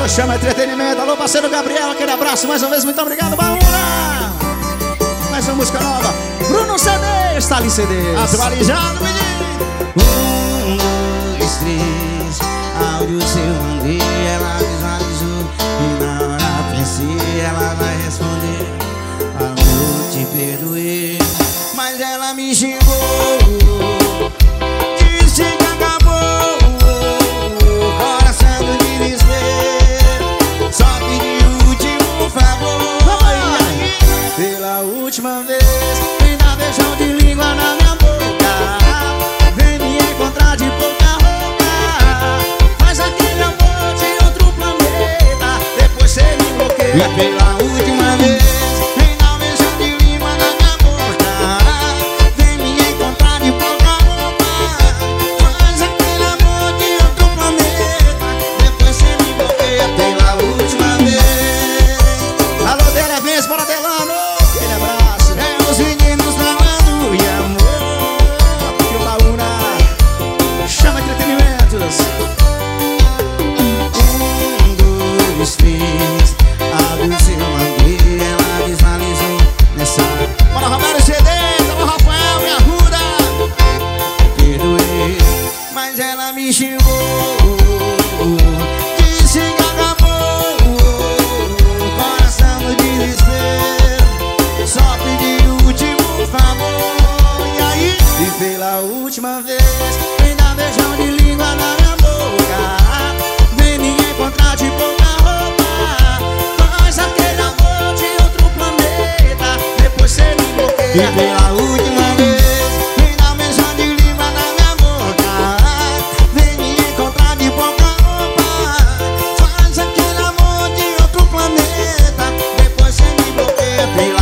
Chama Entretenimento. Alô, parceiro Gabriel, aquele abraço mais uma vez, muito obrigado, Baúna. Mais uma música nova, Bruno CD, está ali CD atualizado, menino. 1, 2, 3, áudio seu mandei, ela visualizou e na hora pensei, ela vai responder: amor, te perdoei, mas ela me xingou, disse que acabou, coração do desespero, só pedi o último favor. Pela última vez, vem dar beijão de língua na minha boca, vem me encontrar de pouca roupa, faz aquele amor de outro planeta, depois cê me bloqueia. E pela última vez, vem dar um beijão de língua na minha boca, vem me encontrar de pouca roupa, faz aquele amor de outro planeta, depois cê me bloqueia. Pela última vez. Alô, Dela Vence, bora Delano. Aquele abraço. Os meninos falando de amor. Aqui o Baúna. Chama Entretenimentos. 1, 2, 3, abre o seu mandei, ela visualizou nessa. Bora Romário CD, alô Rafael, me ajuda. Perdoei, mas ela me xingou, disse que acabou, coração no desespero, só pedi o último favor. E aí? E pela última vez, vem dar beijão de língua na minha boca, vem me encontrar de pouca roupa, faz aquele amor de outro planeta, depois cê me bloqueia. E pela última vez, vem dar beijão de língua na minha boca, vem me encontrar de pouca roupa, faz aquele amor de outro planeta, depois cê me bloqueia.